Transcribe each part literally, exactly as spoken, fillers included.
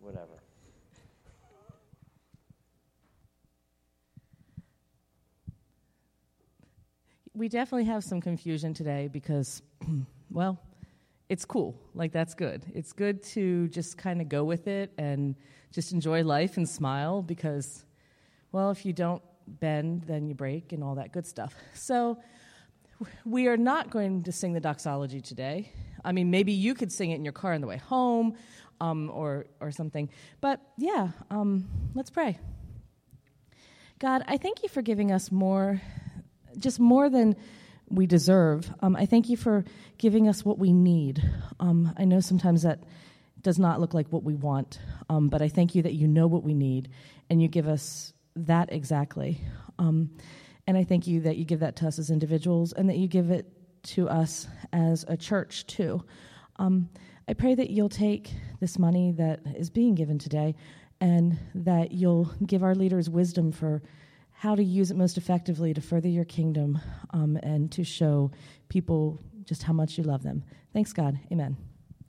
whatever. We definitely have some confusion today because, well, it's cool. Like, that's good. It's good to just kind of go with it and just enjoy life and smile because, well, if you don't bend, then you break and all that good stuff. So we are not going to sing the doxology today. I mean, maybe you could sing it in your car on the way home um, or, or something. But, yeah, um, let's pray. God, I thank you for giving us more just more than we deserve. Um, I thank you for giving us what we need. Um, I know sometimes that does not look like what we want, um, but I thank you that you know what we need, and you give us that exactly. Um, and I thank you that you give that to us as individuals, and that you give it to us as a church, too. Um, I pray that you'll take this money that is being given today, and that you'll give our leaders wisdom for how to use it most effectively to further your kingdom um, and to show people just how much you love them. Thanks, God. Amen.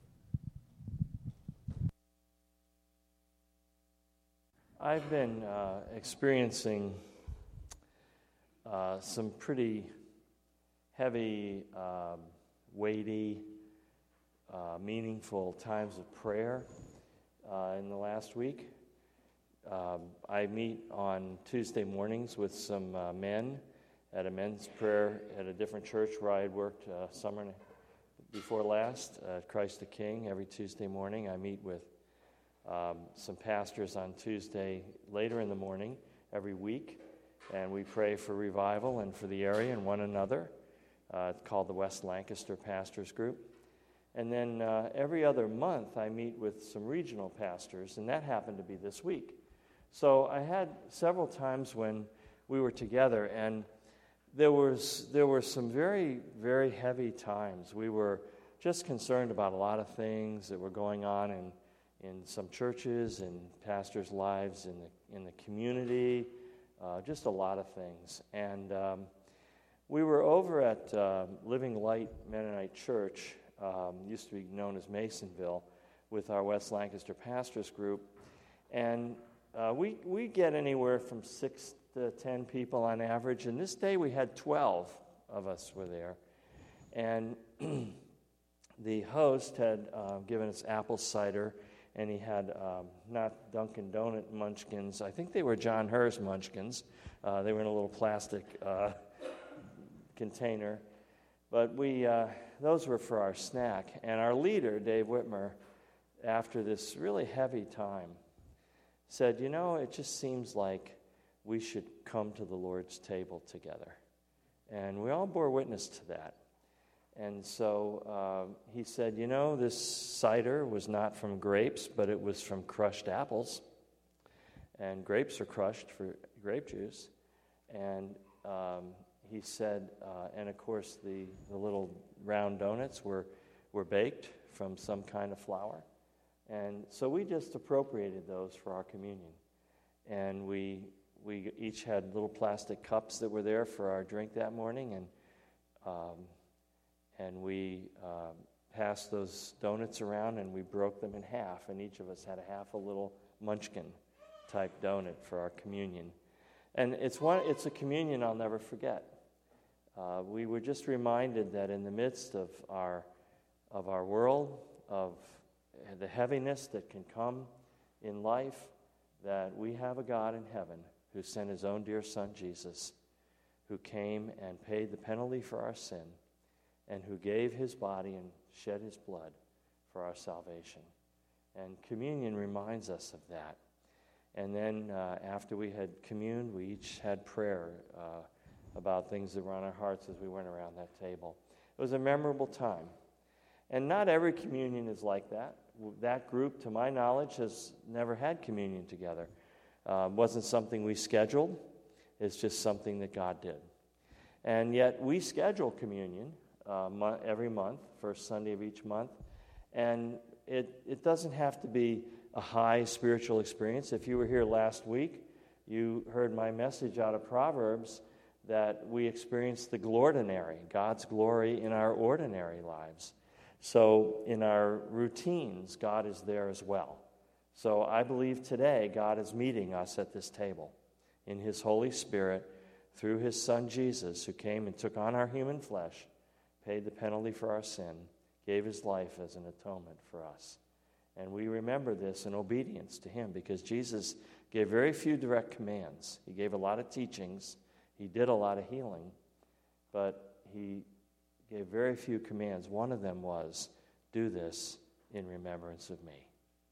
I've been uh, experiencing uh, some pretty heavy, um, weighty, uh, meaningful times of prayer uh, in the last week. Um, I meet on Tuesday mornings with some uh, men at a men's prayer at a different church where I had worked uh, summer before last, uh, Christ the King. Every Tuesday morning I meet with um, some pastors on Tuesday later in the morning every week, and we pray for revival and for the area and one another. Uh, it's called the West Lancaster Pastors Group. And then uh, every other month I meet with some regional pastors, and that happened to be this week. So I had several times when we were together, and there was there were some very, very heavy times. We were just concerned about a lot of things that were going on in, in some churches and pastors' lives in the in the community, uh, just a lot of things. And um, we were over at uh, Living Light Mennonite Church, um, used to be known as Masonville, with our West Lancaster Pastors Group, and Uh, we, we get anywhere from six to ten people on average, and this day we had twelve of us were there. And the host had uh, given us apple cider, and he had um, not Dunkin' Donut munchkins. I think they were John Hurst munchkins. Uh, they were in a little plastic uh, container. But we uh, those were for our snack. And our leader, Dave Whitmer, after this really heavy time, said, you know, it just seems like we should come to the Lord's table together. And we all bore witness to that. And so uh, he said, you know, this cider was not from grapes, but it was from crushed apples. And grapes are crushed for grape juice. And um, he said, uh, and of course the, the little round donuts were, were baked from some kind of flour. And so we just appropriated those for our communion. And we we each had little plastic cups that were there for our drink that morning, and um, and we uh, passed those donuts around, and we broke them in half, and each of us had a half a little munchkin-type donut for our communion. And it's one it's a communion I'll never forget. Uh, we were just reminded that in the midst of our of our world, of the heaviness that can come in life, that we have a God in heaven who sent his own dear son, Jesus, who came and paid the penalty for our sin, and who gave his body and shed his blood for our salvation. And communion reminds us of that. And then uh, after we had communed, we each had prayer uh, about things that were on our hearts as we went around that table. It was a memorable time. And not every communion is like that. That group, to my knowledge, has never had communion together. Uh, wasn't something we scheduled. It's just something that God did. And yet we schedule communion uh, mo- every month, first Sunday of each month. And it, it doesn't have to be a high spiritual experience. If you were here last week, you heard my message out of Proverbs that we experience the glordinary, God's glory in our ordinary lives. So in our routines, God is there as well. So I believe today God is meeting us at this table in his Holy Spirit through his Son Jesus, who came and took on our human flesh, paid the penalty for our sin, gave his life as an atonement for us. And we remember this in obedience to him, because Jesus gave very few direct commands. He gave a lot of teachings. He did a lot of healing, but he gave very few commands. One of them was, do this in remembrance of me.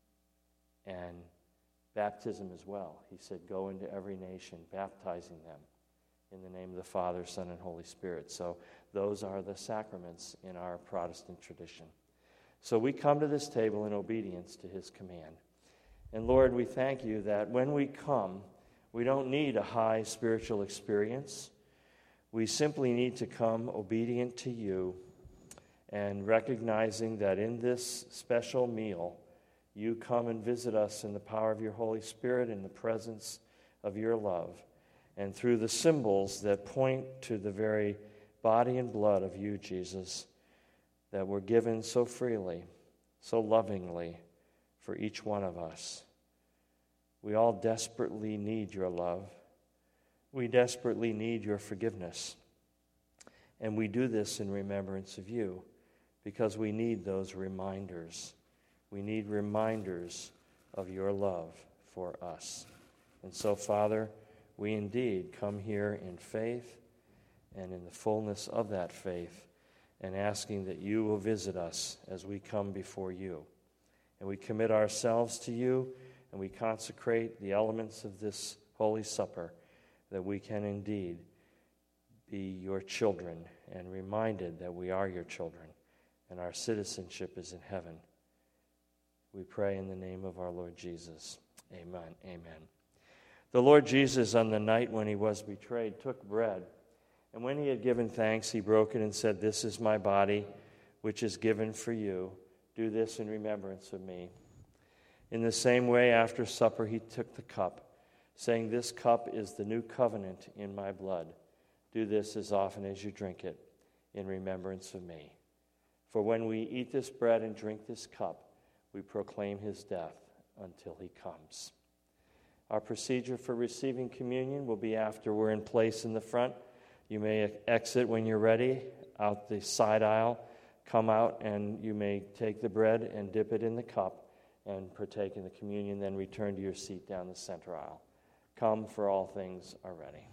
And baptism as well. He said, go into every nation, baptizing them in the name of the Father, Son, and Holy Spirit. So those are the sacraments in our Protestant tradition. So we come to this table in obedience to his command. And Lord, we thank you that when we come, we don't need a high spiritual experience. We simply need to come obedient to you and recognizing that in this special meal, you come and visit us in the power of your Holy Spirit, in the presence of your love, and through the symbols that point to the very body and blood of you, Jesus, that were given so freely, so lovingly for each one of us. We all desperately need your love. We desperately need your forgiveness. And we do this in remembrance of you because we need those reminders. We need reminders of your love for us. And so, Father, we indeed come here in faith and in the fullness of that faith, and asking that you will visit us as we come before you. And we commit ourselves to you, and we consecrate the elements of this Holy Supper, that we can indeed be your children, and reminded that we are your children, and our citizenship is in heaven. We pray in the name of our Lord Jesus. Amen. Amen. The Lord Jesus, on the night when he was betrayed, took bread, and when he had given thanks, he broke it and said, "This is my body, which is given for you. Do this in remembrance of me." In the same way, after supper, he took the cup, saying, "This cup is the new covenant in my blood. Do this as often as you drink it in remembrance of me. For when we eat this bread and drink this cup, we proclaim his death until he comes." Our procedure for receiving communion will be after we're in place in the front. You may exit when you're ready out the side aisle, come out, and you may take the bread and dip it in the cup and partake in the communion, then return to your seat down the center aisle. Come, for all things are ready.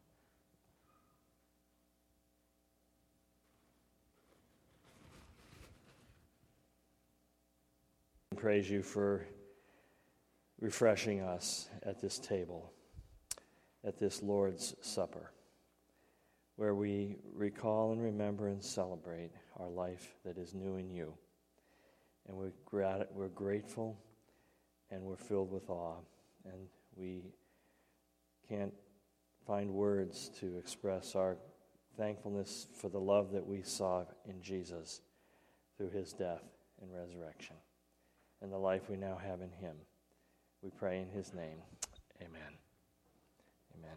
Praise you for refreshing us at this table, at this Lord's Supper, where we recall and remember and celebrate our life that is new in you. And we're, grat- we're grateful, and we're filled with awe, and we can't find words to express our thankfulness for the love that we saw in Jesus through his death and resurrection, and the life we now have in him. We pray in his name. Amen. Amen.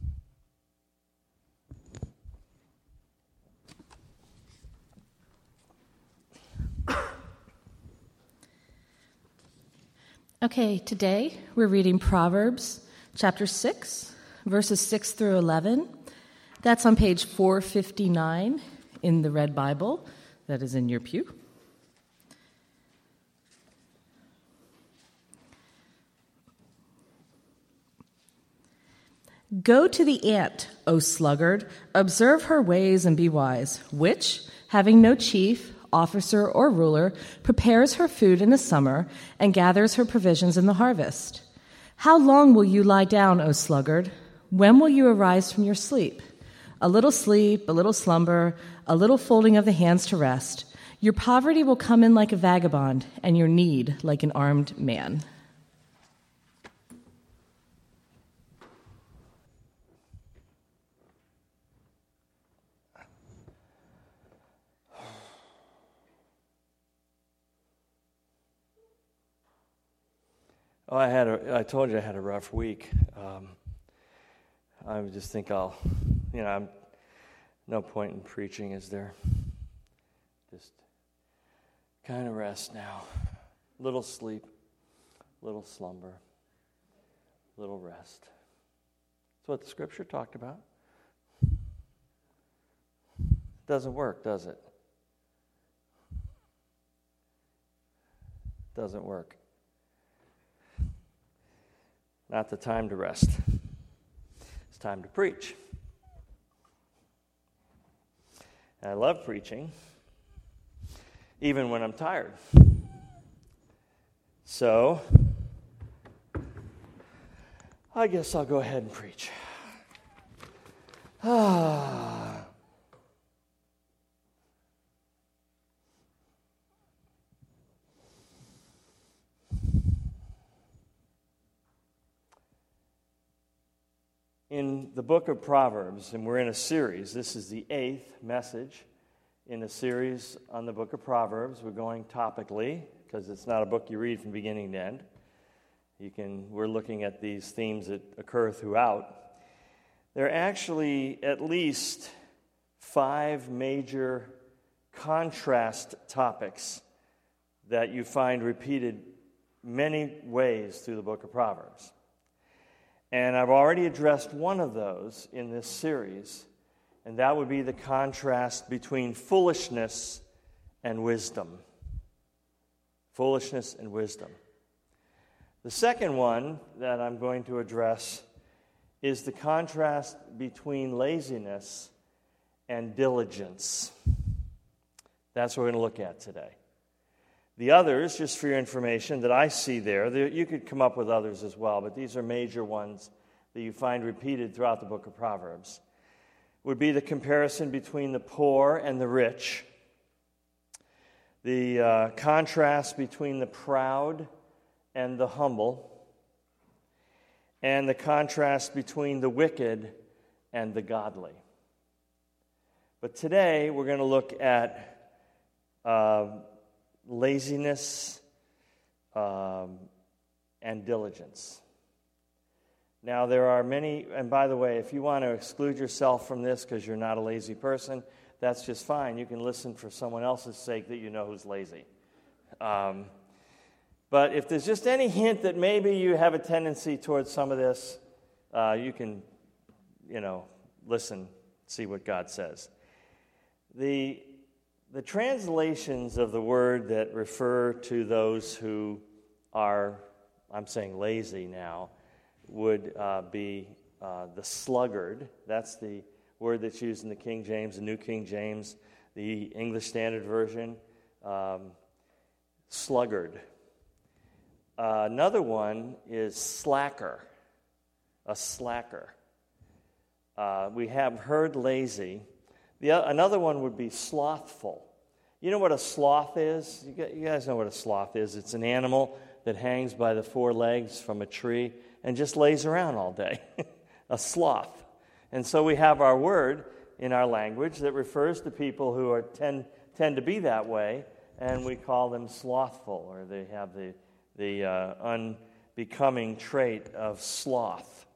Okay, today we're reading Proverbs chapter six, verses six through eleven. That's on page four fifty-nine in the Red Bible that is in your pew. Go to the ant, O sluggard, observe her ways and be wise, which, having no chief, officer, or ruler, prepares her food in the summer and gathers her provisions in the harvest. How long will you lie down, O sluggard? When will you arise from your sleep? A little sleep, a little slumber, a little folding of the hands to rest. Your poverty will come in like a vagabond, and your need like an armed man. Oh, I had a, I told you I had a rough week. Um, I would just think I'll, you know, I'm, no point in preaching, is there? Just kind of rest now. Little sleep, little slumber, little rest. That's what the Scripture talked about. Doesn't work, does it? Doesn't work. Not the time to rest. It's time to preach. And I love preaching, even when I'm tired. So, I guess I'll go ahead and preach. Ah. In the book of Proverbs, and we're in a series, this is the eighth message in a series on the book of Proverbs. We're going topically, because it's not a book you read from beginning to end. You can, we're looking at these themes that occur throughout. There are actually at least five major contrast topics that you find repeated many ways through the book of Proverbs. And I've already addressed one of those in this series, and that would be the contrast between foolishness and wisdom. Foolishness and wisdom. The second one that I'm going to address is the contrast between laziness and diligence. That's what we're going to look at today. The others, just for your information, that I see there, there, you could come up with others as well, but these are major ones that you find repeated throughout the book of Proverbs, would be the comparison between the poor and the rich, the uh, contrast between the proud and the humble, and the contrast between the wicked and the godly. But today, we're going to look at uh, laziness um, and diligence. Now, there are many, and by the way, if you want to exclude yourself from this because you're not a lazy person, that's just fine. You can listen for someone else's sake that you know who's lazy. Um, but if there's just any hint that maybe you have a tendency towards some of this, uh, you can, you know, listen, see what God says. The The translations of the word that refer to those who are, I'm saying lazy now, would uh, be uh, the sluggard. That's the word that's used in the King James, the New King James, the English Standard Version. Um, sluggard. Uh, another one is slacker, a slacker. Uh, we have heard lazy. The, another one would be slothful. You know what a sloth is? You guys know what a sloth is. It's an animal that hangs by the four legs from a tree and just lays around all day. A sloth. And so we have our word in our language that refers to people who are tend, tend to be that way, and we call them slothful, or they have the, the uh, unbecoming trait of sloth.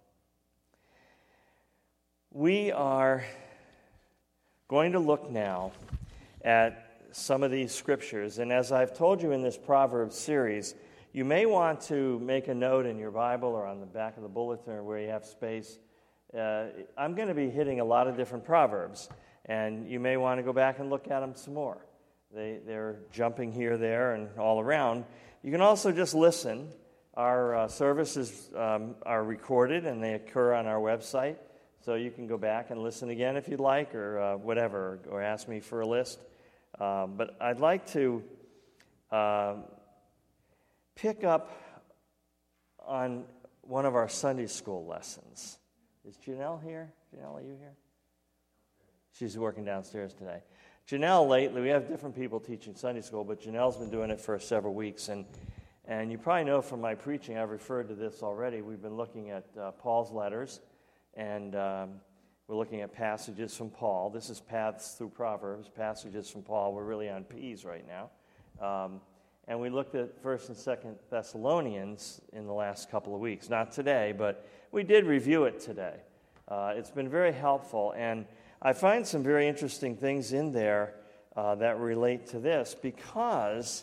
We are going to look now at some of these scriptures. And as I've told you in this Proverbs series, you may want to make a note in your Bible or on the back of the bulletin or where you have space. Uh, I'm going to be hitting a lot of different Proverbs, and you may want to go back and look at them some more. They, they're jumping here, there, and all around. You can also just listen. Our uh, services um, are recorded, and they occur on our website. So you can go back and listen again if you'd like, or uh, whatever, or ask me for a list. Um, but I'd like to uh, pick up on one of our Sunday school lessons. Is Janelle here? Janelle, are you here? She's working downstairs today. Janelle, lately, we have different people teaching Sunday school, but Janelle's been doing it for several weeks. And, and you probably know from my preaching, I've referred to this already. We've been looking at uh, Paul's letters. And um, we're looking at passages from Paul. This is Paths Through Proverbs, passages from Paul. We're really on P's right now. Um, and we looked at First and Second Thessalonians in the last couple of weeks. Not today, but we did review it today. Uh, it's been very helpful. And I find some very interesting things in there uh, that relate to this because,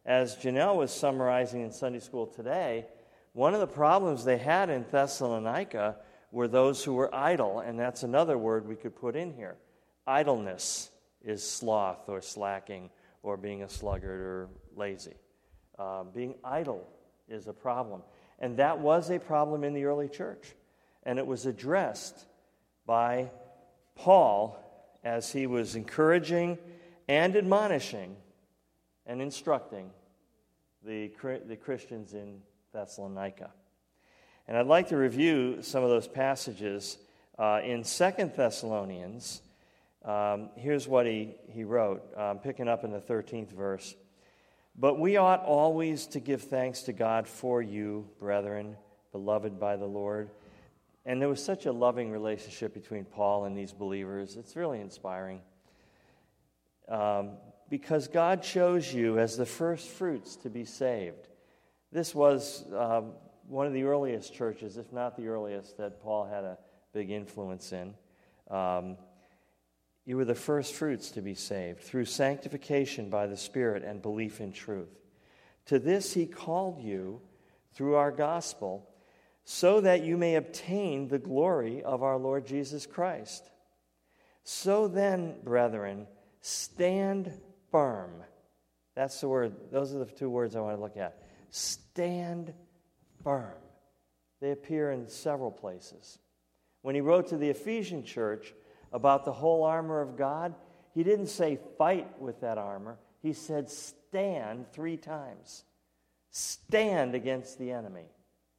As Janelle was summarizing in Sunday school today, one of the problems they had in Thessalonica were those who were idle, and that's another word we could put in here. Idleness is sloth or slacking or being a sluggard or lazy. Uh, being idle is a problem. And that was a problem in the early church. And it was addressed by Paul as he was encouraging and admonishing and instructing the, the Christians in Thessalonica. And I'd like to review some of those passages. Uh, in Second Thessalonians, um, here's what he, he wrote, um, picking up in the thirteenth verse. But we ought always to give thanks to God for you, brethren, beloved by the Lord. And there was such a loving relationship between Paul and these believers. It's really inspiring. Um, because God chose you as the first fruits to be saved. This was um, one of the earliest churches, if not the earliest, that Paul had a big influence in. Um, you were the first fruits to be saved through sanctification by the Spirit and belief in truth. To this he called you through our gospel, so that you may obtain the glory of our Lord Jesus Christ. So then, brethren, stand firm. That's the word. Those are the two words I want to look at. Stand firm. They appear in several places. When he wrote to the Ephesian church about the whole armor of God, he didn't say fight with that armor. He said stand three times. Stand against the enemy.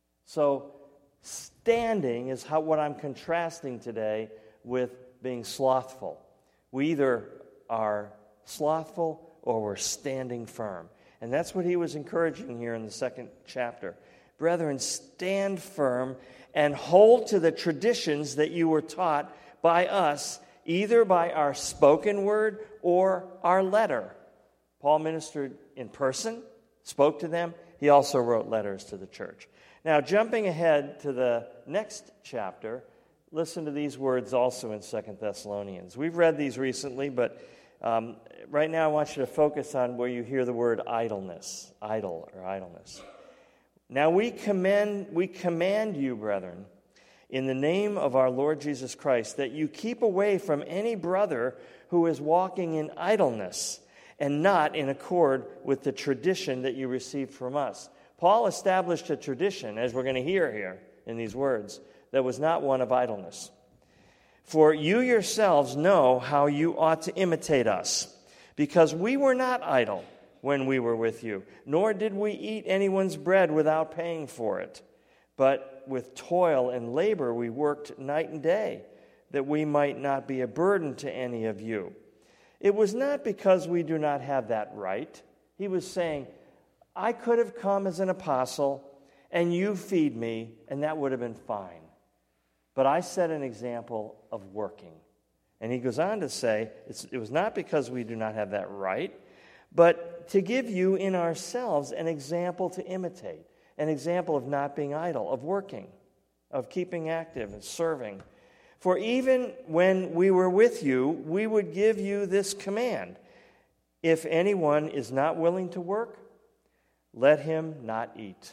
So standing is how what I'm contrasting today with being slothful. We either are slothful or we're standing firm. And that's what he was encouraging here in the second chapter. Brethren, stand firm and hold to the traditions that you were taught by us, either by our spoken word or our letter. Paul ministered in person, spoke to them. He also wrote letters to the church. Now, jumping ahead to the next chapter, listen to these words also in Second Thessalonians. We've read these recently, but um, right now I want you to focus on where you hear the word idleness, idle or idleness. Now we commend, we command you, brethren, in the name of our Lord Jesus Christ, that you keep away from any brother who is walking in idleness and not in accord with the tradition that you received from us. Paul established a tradition, as we're going to hear here in these words, that was not one of idleness. For you yourselves know how you ought to imitate us, because we were not idle when we were with you, nor did we eat anyone's bread without paying for it. But with toil and labor we worked night and day, that we might not be a burden to any of you. It was not because we do not have that right. He was saying, I could have come as an apostle, and you feed me, and that would have been fine. But I set an example of working. And he goes on to say, it's, it was not because we do not have that right, but to give you in ourselves an example to imitate, an example of not being idle, of working, of keeping active and serving. For even when we were with you, we would give you this command. If anyone is not willing to work, let him not eat.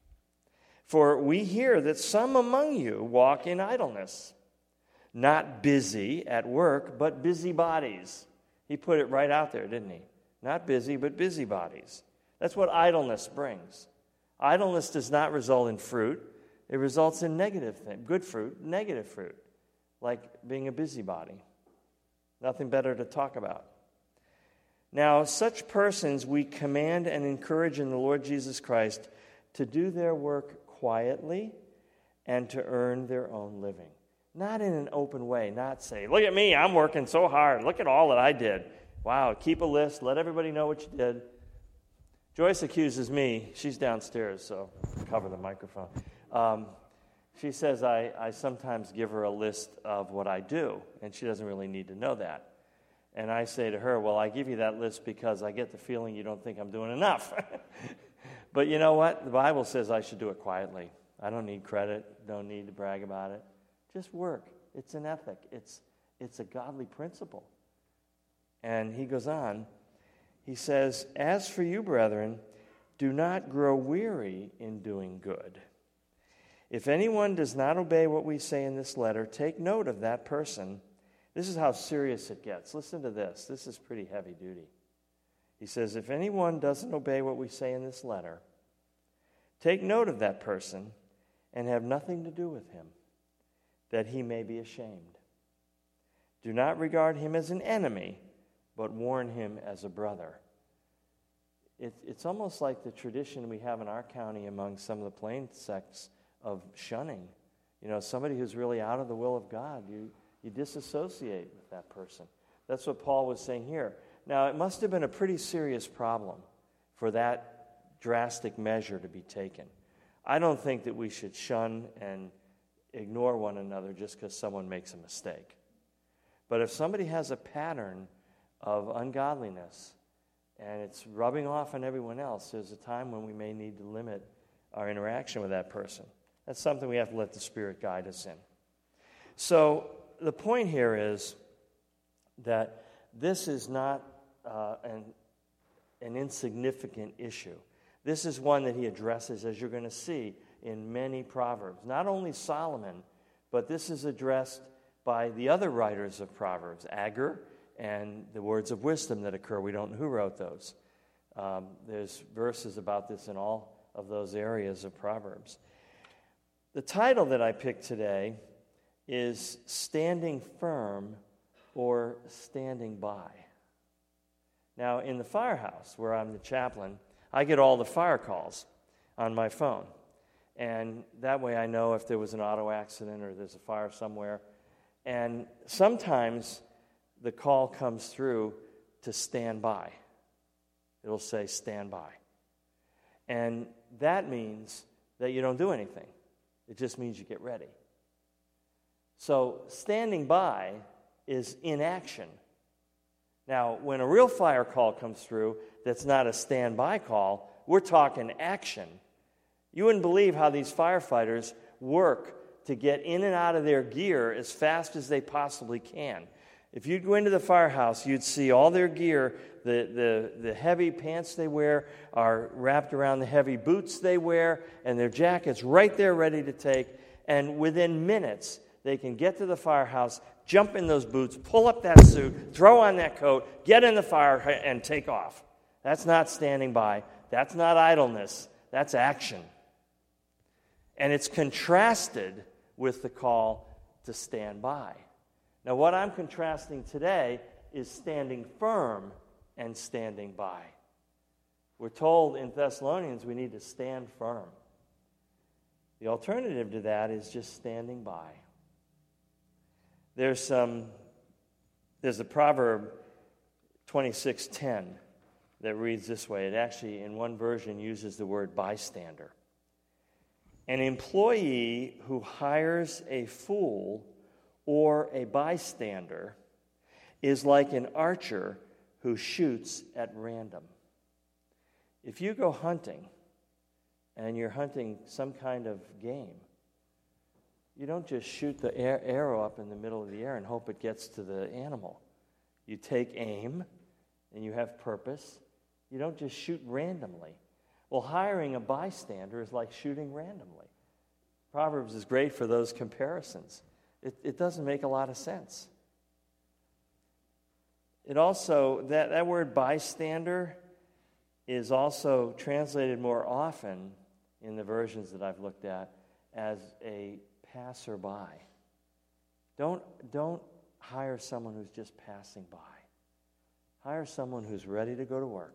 For we hear that some among you walk in idleness, not busy at work, but busybodies. He put it right out there, didn't he? Not busy, but busybodies. That's what idleness brings. Idleness does not result in fruit. It results in negative things, good fruit, negative fruit, like being a busybody. Nothing better to talk about. Now, such persons we command and encourage in the Lord Jesus Christ to do their work quietly and to earn their own living. Not in an open way, not say, look at me, I'm working so hard. Look at all that I did. Wow, keep a list, let everybody know what you did. Joyce accuses me, she's downstairs, so cover the microphone. Um, she says I, I sometimes give her a list of what I do, and she doesn't really need to know that. And I say to her, well, I give you that list because I get the feeling you don't think I'm doing enough. But you know what? The Bible says I should do it quietly. I don't need credit, don't need to brag about it. Just work. It's an ethic. It's, it's a godly principle. And he goes on, he says, "As for you, brethren, do not grow weary in doing good. If anyone does not obey what we say in this letter, take note of that person." This is how serious it gets. Listen to this. This is pretty heavy duty. He says, if anyone doesn't obey what we say in this letter, take note of that person and have nothing to do with him, that he may be ashamed. Do not regard him as an enemy, but warn him as a brother. It, it's almost like the tradition we have in our county among some of the plain sects of shunning. You know, somebody who's really out of the will of God, you, you disassociate with that person. That's what Paul was saying here. Now, it must have been a pretty serious problem for that drastic measure to be taken. I don't think that we should shun and ignore one another just because someone makes a mistake. But if somebody has a pattern of ungodliness and it's rubbing off on everyone else, there's a time when we may need to limit our interaction with that person. That's something we have to let the Spirit guide us in. So the point here is that this is not uh, an, an insignificant issue. This is one that he addresses, as you're going to see, in many Proverbs. Not only Solomon, but this is addressed by the other writers of Proverbs, Agur, and the words of wisdom that occur. We don't know who wrote those. Um, there's verses about this in all of those areas of Proverbs. The title that I picked today is Standing Firm or Standing By. Now, in the firehouse, where I'm the chaplain, I get all the fire calls on my phone. And that way I know if there was an auto accident or there's a fire somewhere. And sometimes the call comes through to stand by. It'll say stand by. And that means that you don't do anything. It just means you get ready. So standing by is inaction. Now, when a real fire call comes through that's not a standby call, we're talking action. You wouldn't believe how these firefighters work to get in and out of their gear as fast as they possibly can. If you'd go into the firehouse, you'd see all their gear, the, the, the heavy pants they wear are wrapped around the heavy boots they wear, and their jackets right there ready to take. And within minutes, they can get to the firehouse, jump in those boots, pull up that suit, throw on that coat, get in the fire, and take off. That's not standing by. That's not idleness. That's action. And it's contrasted with the call to stand by. Now, what I'm contrasting today is standing firm and standing by. We're told in Thessalonians we need to stand firm. The alternative to that is just standing by. There's some, there's a proverb twenty-six ten that reads this way. It actually, in one version, uses the word bystander. An employee who hires a fool or a bystander is like an archer who shoots at random. If you go hunting and you're hunting some kind of game, you don't just shoot the air, arrow up in the middle of the air and hope it gets to the animal. You take aim and you have purpose. You don't just shoot randomly. Well, hiring a bystander is like shooting randomly. Proverbs is great for those comparisons. It, it doesn't make a lot of sense. It also, that, that word bystander is also translated more often in the versions that I've looked at as a passerby. Don't, don't hire someone who's just passing by. Hire someone who's ready to go to work.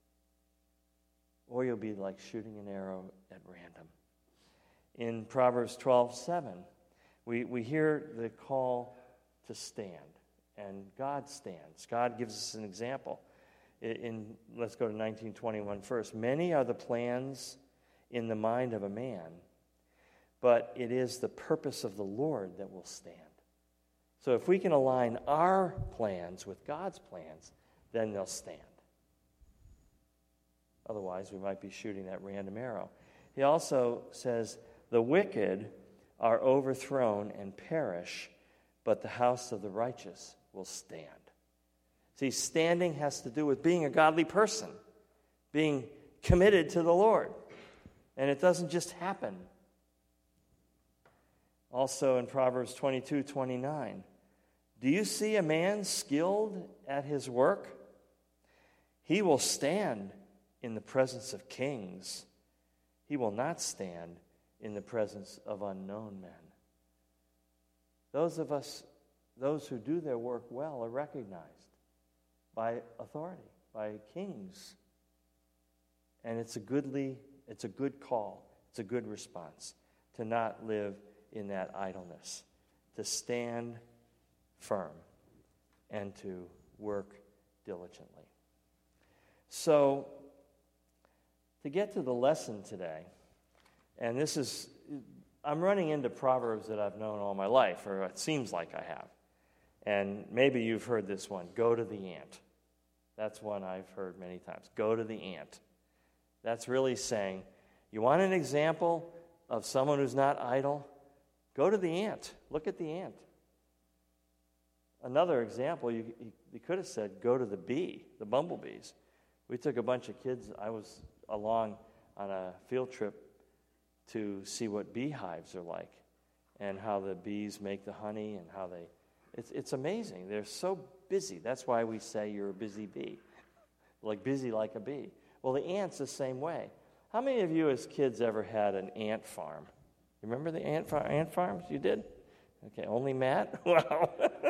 Or you'll be like shooting an arrow at random. In Proverbs twelve seven, we, we hear the call to stand. And God stands. God gives us an example. In, in let's go to nineteen twenty-one first. Many are the plans in the mind of a man, but it is the purpose of the Lord that will stand. So if we can align our plans with God's plans, then they'll stand. Otherwise, we might be shooting that random arrow. He also says, the wicked are overthrown and perish, but the house of the righteous will stand. See, standing has to do with being a godly person, being committed to the Lord. And it doesn't just happen. Also in Proverbs twenty-two twenty-nine, do you see a man skilled at his work? He will stand in the presence of kings. He will not stand in the presence of unknown men. Those of us, those who do their work well, are recognized by authority, by kings. And it's a goodly, it's a good call, it's a good response to not live in that idleness, to stand firm and to work diligently. So, to get to the lesson today, and this is, I'm running into proverbs that I've known all my life, or it seems like I have. And maybe you've heard this one, go to the ant. That's one I've heard many times, go to the ant. That's really saying, you want an example of someone who's not idle? Go to the ant. Look at the ant. Another example, you, you could have said, go to the bee, the bumblebees. We took a bunch of kids, I was along on a field trip to see what beehives are like and how the bees make the honey and how they, it's, it's amazing. They're so busy. That's why we say you're a busy bee, like busy like a bee. Well, the ant's the same way. How many of you as kids ever had an ant farm? You remember the ant, far- ant farms? You did? Okay, only Matt? Wow.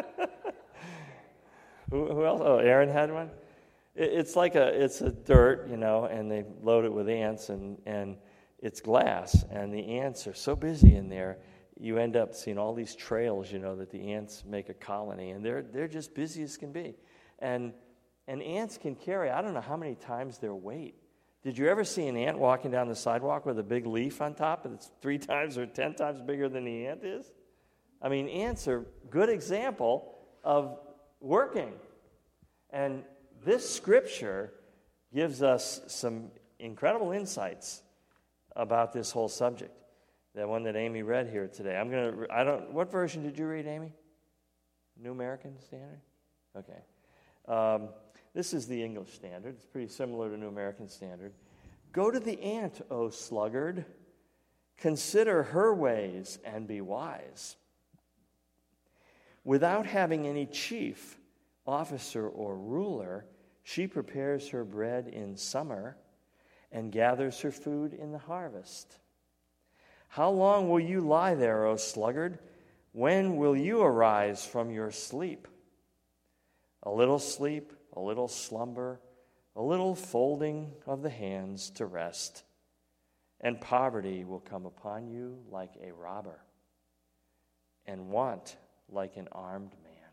who, who else? Oh, Aaron had one? It, it's like a, it's a dirt, you know, and they load it with ants, and, and it's glass, and the ants are so busy in there, you end up seeing all these trails, you know, that the ants make a colony, and they're they're just busy as can be. And and ants can carry, I don't know how many times their weight. Did you ever see an ant walking down the sidewalk with a big leaf on top that's three times or ten times bigger than the ant is? I mean, ants are a good example of working. And this scripture gives us some incredible insights about this whole subject. That one that Amy read here today. I'm gonna. I don't. What version did you read, Amy? New American Standard. Okay. Um, this is the English Standard. It's pretty similar to New American Standard. Go to the ant, O sluggard. Consider her ways and be wise. Without having any chief, officer, or ruler, she prepares her bread in summer and gathers her food in the harvest. How long will you lie there, O sluggard? When will you arise from your sleep? A little sleep, a little slumber, a little folding of the hands to rest, and poverty will come upon you like a robber, and want like an armed man.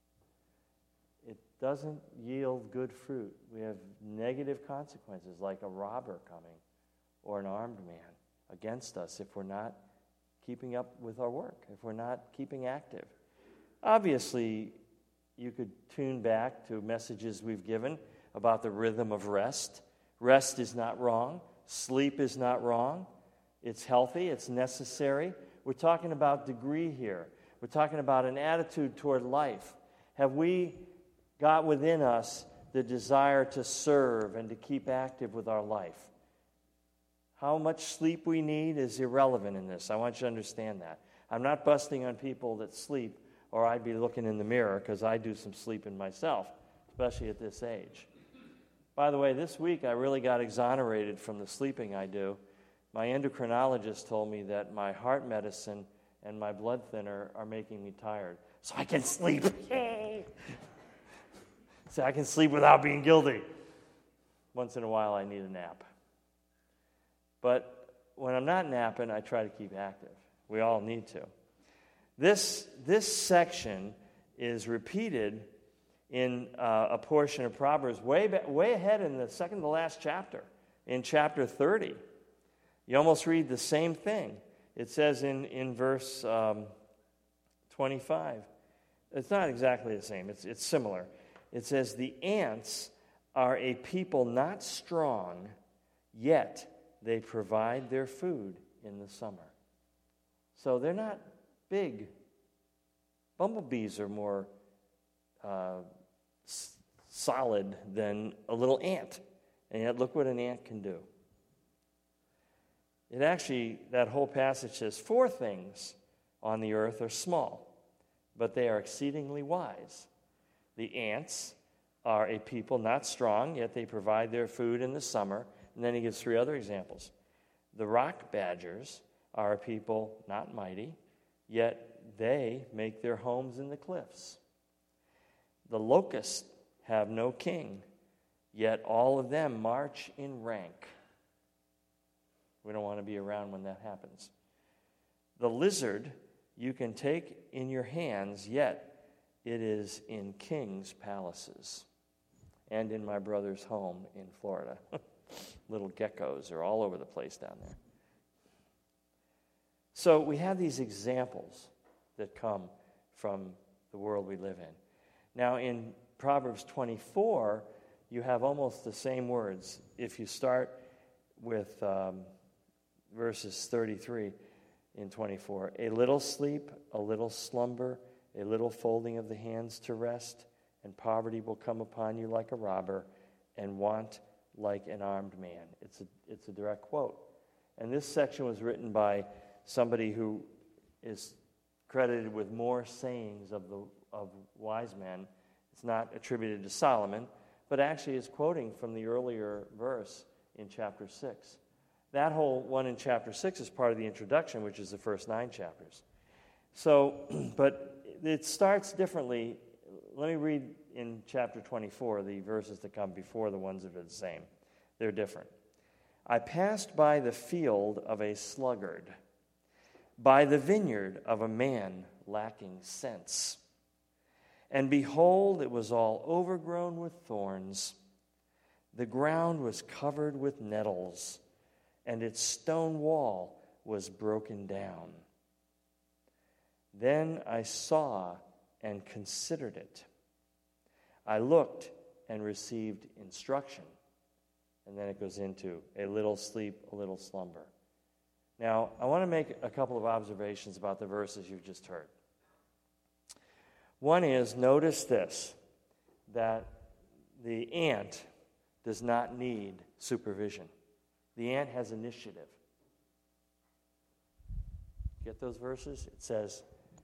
It doesn't yield good fruit. We have negative consequences like a robber coming or an armed man against us if we're not keeping up with our work, if we're not keeping active. Obviously, you could tune back to messages we've given about the rhythm of rest. Rest is not wrong. Sleep is not wrong. It's healthy. It's necessary. We're talking about degree here. We're talking about an attitude toward life. Have we got within us the desire to serve and to keep active with our life? How much sleep we need is irrelevant in this. I want you to understand that. I'm not busting on people that sleep, or I'd be looking in the mirror, because I do some sleeping myself, especially at this age. By the way, this week I really got exonerated from the sleeping I do. My endocrinologist told me that my heart medicine and my blood thinner are making me tired, so I can sleep. So I can sleep without being guilty. Once in a while I need a nap. But when I'm not napping, I try to keep active. We all need to. This, this section is repeated in uh, a portion of Proverbs way, back, way ahead in the second to last chapter, in chapter thirty. You almost read the same thing. It says in, in verse um, twenty-five. It's not exactly the same. It's, it's similar. It says, the ants are a people not strong, yet they provide their food in the summer. So they're not big. Bumblebees are more uh, s- solid than a little ant. And yet look what an ant can do. It actually, that whole passage says, four things on the earth are small, but they are exceedingly wise. The ants are a people not strong, yet they provide their food in the summer. And then he gives three other examples. The rock badgers are a people not mighty, yet they make their homes in the cliffs. The locusts have no king, yet all of them march in rank. We don't want to be around when that happens. The lizard you can take in your hands, yet it is in kings' palaces. And in my brother's home in Florida. Little geckos are all over the place down there. So we have these examples that come from the world we live in. Now in Proverbs twenty-four, you have almost the same words. If you start with um, verses thirty-three in twenty-four, a little sleep, a little slumber, a little folding of the hands to rest, and poverty will come upon you like a robber, and want like an armed man. It's a, it's a direct quote. And this section was written by somebody who is credited with more sayings of the of wise men. It's not attributed to Solomon, but actually is quoting from the earlier verse in chapter six. That whole one in chapter six is part of the introduction, which is the first nine chapters. So, but it starts differently. Let me read in chapter twenty-four the verses that come before the ones that are the same. They're different. I passed by the field of a sluggard, by the vineyard of a man lacking sense. And behold, it was all overgrown with thorns. The ground was covered with nettles, and its stone wall was broken down. Then I saw and considered it. I looked and received instruction. And then it goes into a little sleep, a little slumber. Now, I want to make a couple of observations about the verses you've just heard. One is, notice this, that the ant does not need supervision. The ant has initiative. Get those verses? It says,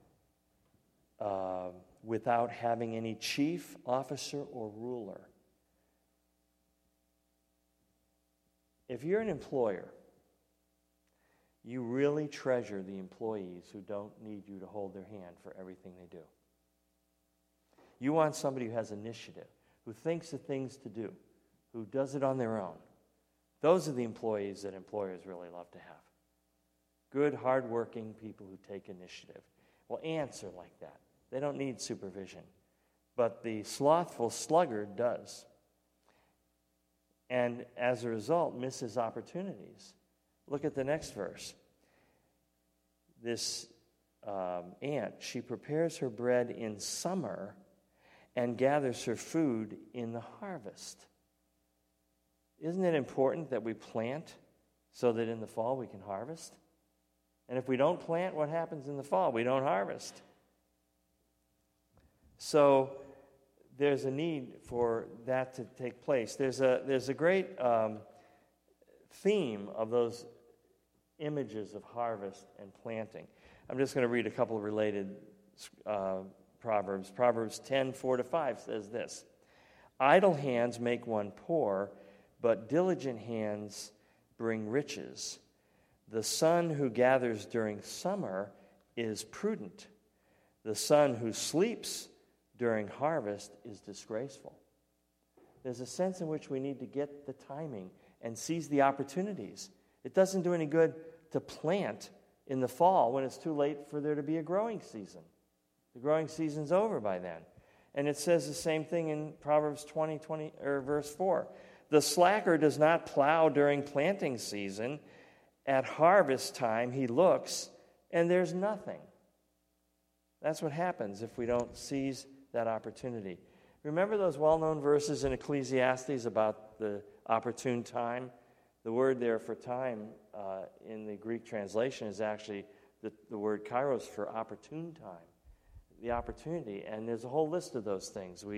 uh, without having any chief, officer, or ruler. If you're an employer, you really treasure the employees who don't need you to hold their hand for everything they do. You want somebody who has initiative, who thinks of things to do, who does it on their own. Those are the employees that employers really love to have. Good, hardworking people who take initiative. Well, ants are like that. They don't need supervision. But the slothful sluggard does. And as a result, misses opportunities. Look at the next verse. This um, ant, she prepares her bread in summer and gathers her food in the harvest. Isn't it important that we plant so that in the fall we can harvest? And if we don't plant, what happens in the fall? We don't harvest. So there's a need for that to take place. There's a, there's a great um, theme of those images of harvest and planting. I'm just going to read a couple of related uh, Proverbs. Proverbs ten, four to five says this. Idle hands make one poor, but diligent hands bring riches. The son who gathers during summer is prudent. The son who sleeps during harvest is disgraceful. There's a sense in which we need to get the timing and seize the opportunities. It doesn't do any good to plant in the fall when it's too late for there to be a growing season. The growing season's over by then. And it says the same thing in Proverbs twenty, twenty or verse four. The slacker does not plow during planting season. At harvest time he looks, and there's nothing. That's what happens if we don't seize that opportunity. Remember those well-known verses in Ecclesiastes about the opportune time? The word there for time uh, in the Greek translation is actually the, the word kairos for opportune time, the opportunity. And there's a whole list of those things. We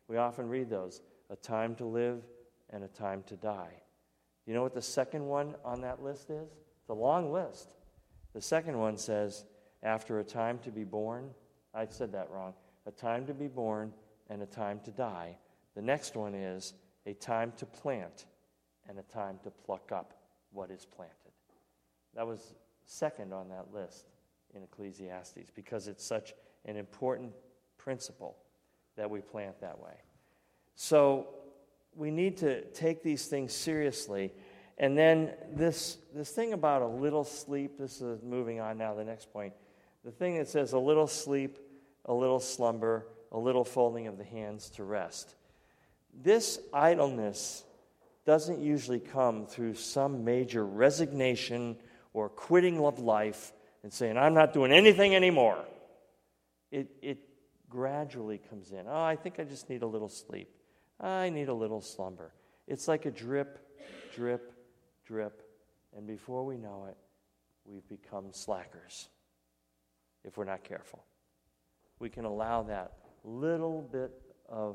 We often read those, a time to live and a time to die. You know what the second one on that list is? It's a long list. The second one says, after a time to be born, I said that wrong, a time to be born and a time to die. The next one is a time to plant and a time to pluck up what is planted. That was second on that list in Ecclesiastes because it's such an important principle that we plant that way. So we need to take these things seriously. And then this, this thing about a little sleep, this is moving on now, the next point. The thing that says a little sleep, a little slumber, a little folding of the hands to rest. This idleness doesn't usually come through some major resignation or quitting of life and saying, I'm not doing anything anymore. It, it gradually comes in. Oh, I think I just need a little sleep. I need a little slumber. It's like a drip, drip, drip, and before we know it, we've become slackers if we're not careful. We can allow that little bit of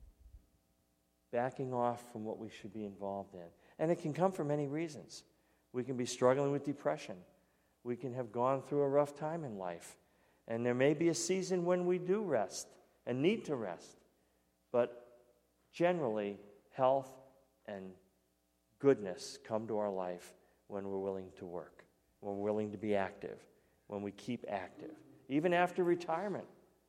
backing off from what we should be involved in. And it can come for many reasons. We can be struggling with depression. We can have gone through a rough time in life. And there may be a season when we do rest and need to rest. But generally, health and goodness come to our life when we're willing to work, when we're willing to be active, when we keep active. Even after retirement,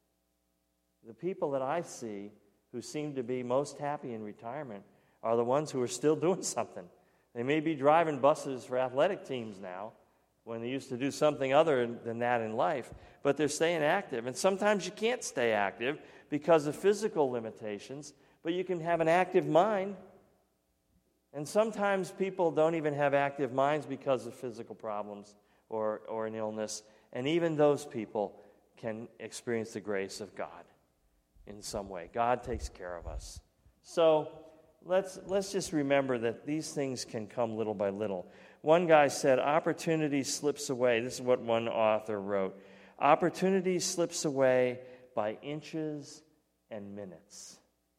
the people that I see who seem to be most happy in retirement are the ones who are still doing something. They may be driving buses for athletic teams now, when they used to do something other than that in life, but they're staying active. And sometimes you can't stay active because of physical limitations, but you can have an active mind. And sometimes people don't even have active minds because of physical problems or, or an illness, and even those people can experience the grace of God in some way. God takes care of us. So let's let's just remember that these things can come little by little. One guy said, opportunity slips away. This is what one author wrote. Opportunity slips away by inches and minutes,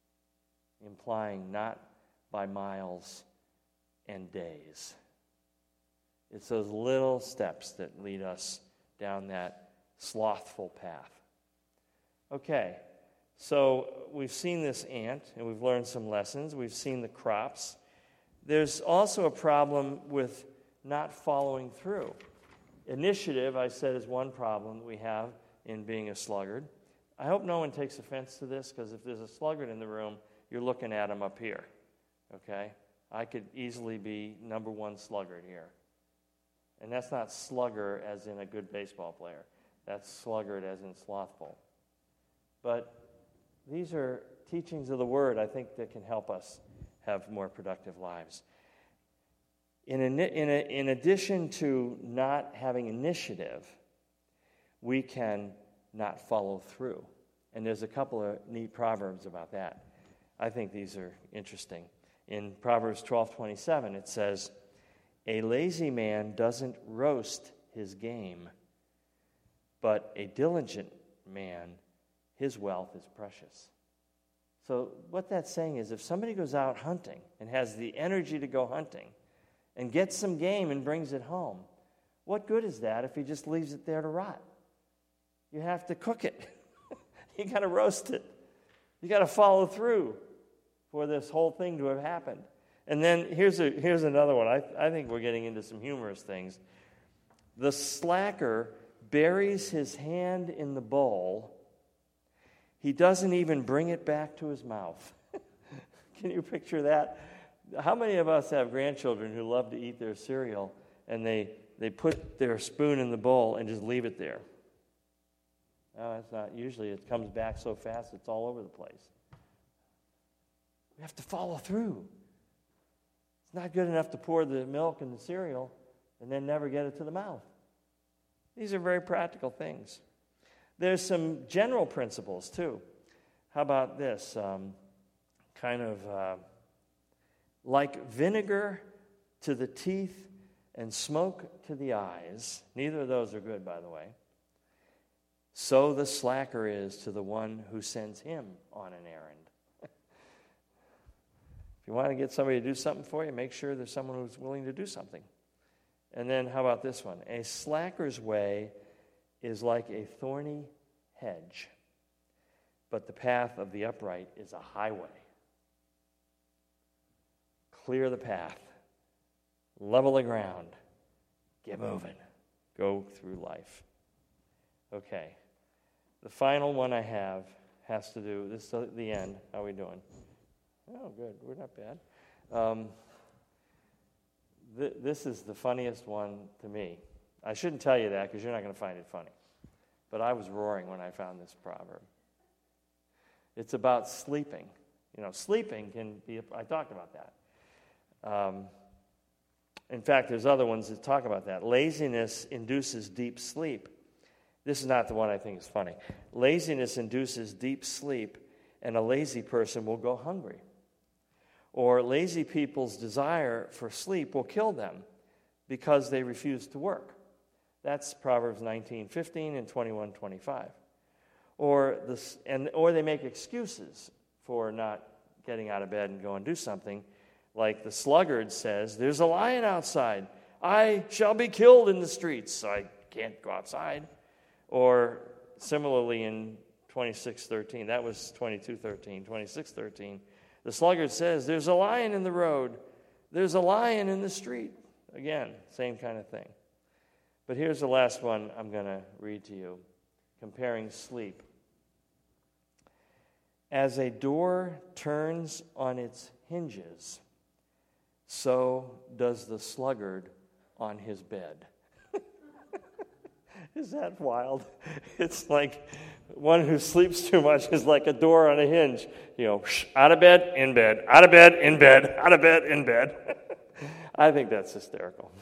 implying not by miles and days. It's those little steps that lead us down that slothful path. Okay, so we've seen this ant, and we've learned some lessons. We've seen the crops. There's also a problem with not following through. Initiative, I said, is one problem that we have in being a sluggard. I hope no one takes offense to this, because if there's a sluggard in the room, you're looking at him up here, okay? I could easily be number one sluggard here. And that's not slugger as in a good baseball player. That's sluggard as in slothful. But these are teachings of the Word, I think, that can help us have more productive lives. In, in, a, in addition to not having initiative, we can not follow through. And there's a couple of neat proverbs about that. I think these are interesting. In Proverbs twelve twenty-seven, it says, a lazy man doesn't roast his game, but a diligent man, his wealth is precious. So what that's saying is if somebody goes out hunting and has the energy to go hunting and gets some game and brings it home, what good is that if he just leaves it there to rot? You have to cook it. You got to roast it. You got to follow through for this whole thing to have happened. And then here's a here's another one. I, I think we're getting into some humorous things. The slacker buries his hand in the bowl. He doesn't even bring it back to his mouth. Can you picture that? How many of us have grandchildren who love to eat their cereal and they, they put their spoon in the bowl and just leave it there? No, that's not. Usually it comes back so fast it's all over the place. We have to follow through. It's not good enough to pour the milk in the cereal and then never get it to the mouth. These are very practical things. There's some general principles, too. How about this? Um, kind of uh, like vinegar to the teeth and smoke to the eyes. Neither of those are good, by the way. So the slacker is to the one who sends him on an errand. you want to get somebody to do something for you, make sure there's someone who's willing to do something. And then how about this one? A slacker's way is like a thorny hedge, but the path of the upright is a highway. Clear the path. Level the ground. Get moving. Go through life. Okay. The final one I have has to do, this is the end. How are we doing? Oh, good. We're not bad. Um, th- this is the funniest one to me. I shouldn't tell you that because you're not going to find it funny. But I was roaring when I found this proverb. It's about sleeping. You know, sleeping can be, I talked about that. Um, in fact, there's other ones that talk about that. Laziness induces deep sleep. This is not the one I think is funny. Laziness induces deep sleep, and a lazy person will go hungry. Or lazy people's desire for sleep will kill them because they refuse to work. That's Proverbs nineteen fifteen and twenty-one twenty-five. Or this, and or they make excuses for not getting out of bed and go and do something. Like the sluggard says, there's a lion outside. I shall be killed in the streets, so I can't go outside. Or similarly in twenty-six thirteen, that was twenty-two thirteen, twenty-six thirteen. The sluggard says, there's a lion in the road. There's a lion in the street. Again, same kind of thing. But here's the last one I'm going to read to you, comparing sleep. As a door turns on its hinges, so does the sluggard on his bed. Is that wild? It's like one who sleeps too much is like a door on a hinge. You know, out of bed, in bed, out of bed, in bed, out of bed, in bed. I think that's hysterical.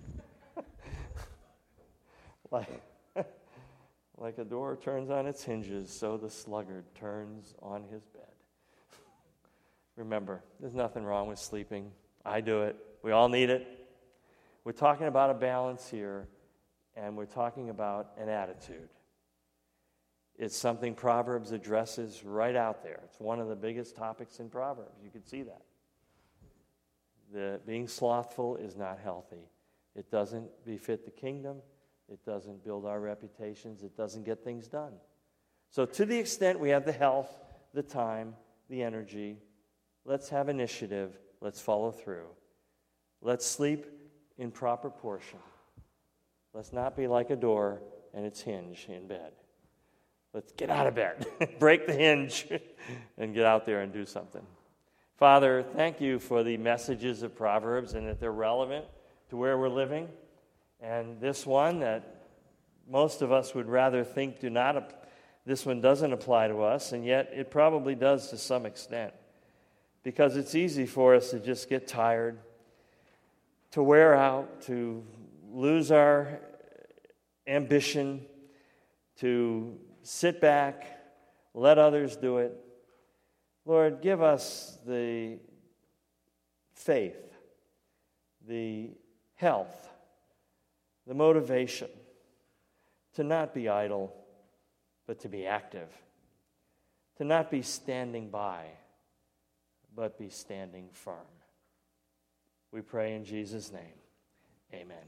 like, like a door turns on its hinges, so the sluggard turns on his bed. Remember, there's nothing wrong with sleeping. I do it. We all need it. We're talking about a balance here, and we're talking about an attitude. It's something Proverbs addresses right out there. It's one of the biggest topics in Proverbs. You can see that. The, being slothful is not healthy. It doesn't befit the kingdom. It doesn't build our reputations. It doesn't get things done. So to the extent we have the health, the time, the energy, let's have initiative. Let's follow through. Let's sleep in proper portion. Let's not be like a door and its hinge in bed. Let's get out of bed, break the hinge, and get out there and do something. Father, thank you for the messages of Proverbs and that they're relevant to where we're living. And this one that most of us would rather think do not, this one doesn't apply to us, and yet it probably does to some extent. Because it's easy for us to just get tired, to wear out, to lose our ambition, to sit back, let others do it. Lord, give us the faith, the health, the motivation to not be idle, but to be active, to not be standing by, but be standing firm. We pray in Jesus' name. Amen.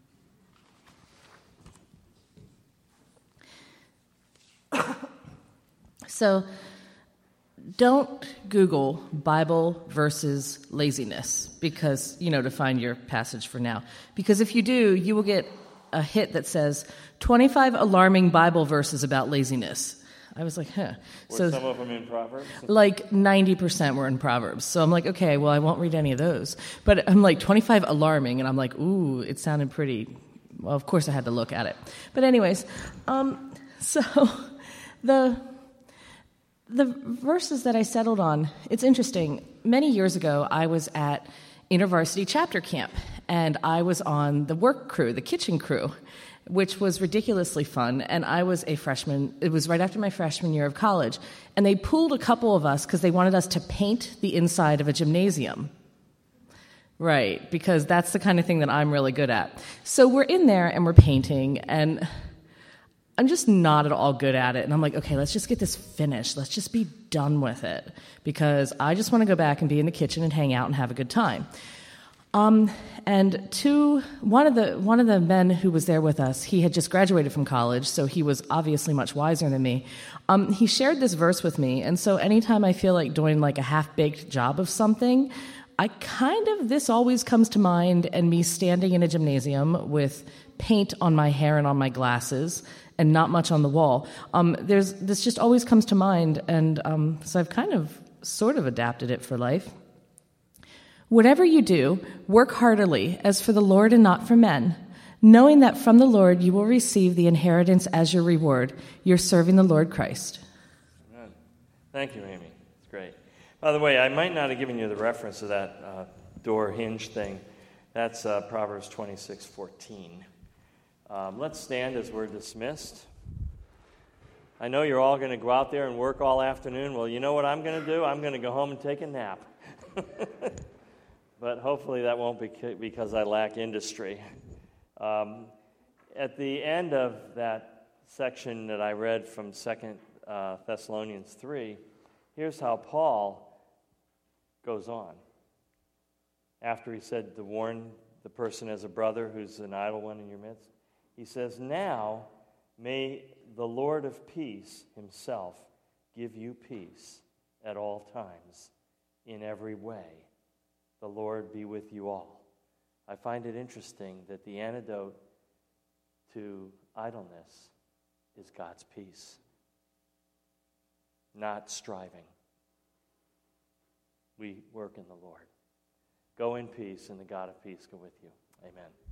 So don't Google Bible versus laziness because, you know, to find your passage for now. Because if you do, you will get a hit that says twenty-five alarming Bible verses about laziness. I was like, huh. Were so some of them in Proverbs? Like ninety percent were in Proverbs. So I'm like, okay, well, I won't read any of those. But I'm like, twenty-five alarming, and I'm like, ooh, it sounded pretty. Well, of course I had to look at it. But anyways, um, so the... The verses that I settled on, it's interesting. Many years ago, I was at InterVarsity Chapter Camp, and I was on the work crew, the kitchen crew, which was ridiculously fun, and I was a freshman. It was right after my freshman year of college, and they pulled a couple of us because they wanted us to paint the inside of a gymnasium. Right, because that's the kind of thing that I'm really good at. So we're in there, and we're painting, and I'm just not at all good at it. And I'm like, okay, let's just get this finished. Let's just be done with it because I just want to go back and be in the kitchen and hang out and have a good time. Um, and two, one of the one of the men who was there with us, he had just graduated from college, so he was obviously much wiser than me. Um, he shared this verse with me, and so anytime I feel like doing like a half-baked job of something, I kind of, this always comes to mind, and me standing in a gymnasium with paint on my hair and on my glasses, and not much on the wall. Um, there's this just always comes to mind, and um, so I've kind of sort of adapted it for life. Whatever you do, work heartily, as for the Lord and not for men, knowing that from the Lord you will receive the inheritance as your reward. You're serving the Lord Christ. Amen. Thank you, Amy. It's great. By the way, I might not have given you the reference to that uh, door hinge thing. That's uh, Proverbs twenty-six fourteen. Um, let's stand as we're dismissed. I know you're all going to go out there and work all afternoon. Well, you know what I'm going to do? I'm going to go home and take a nap. But hopefully that won't be because I lack industry. Um, at the end of that section that I read from Second uh, Thessalonians three, here's how Paul goes on. After he said to warn the person as a brother who's an idle one in your midst, he says, now may the Lord of peace himself give you peace at all times, in every way. The Lord be with you all. I find it interesting that the antidote to idleness is God's peace, not striving. We work in the Lord. Go in peace, and the God of peace go with you. Amen.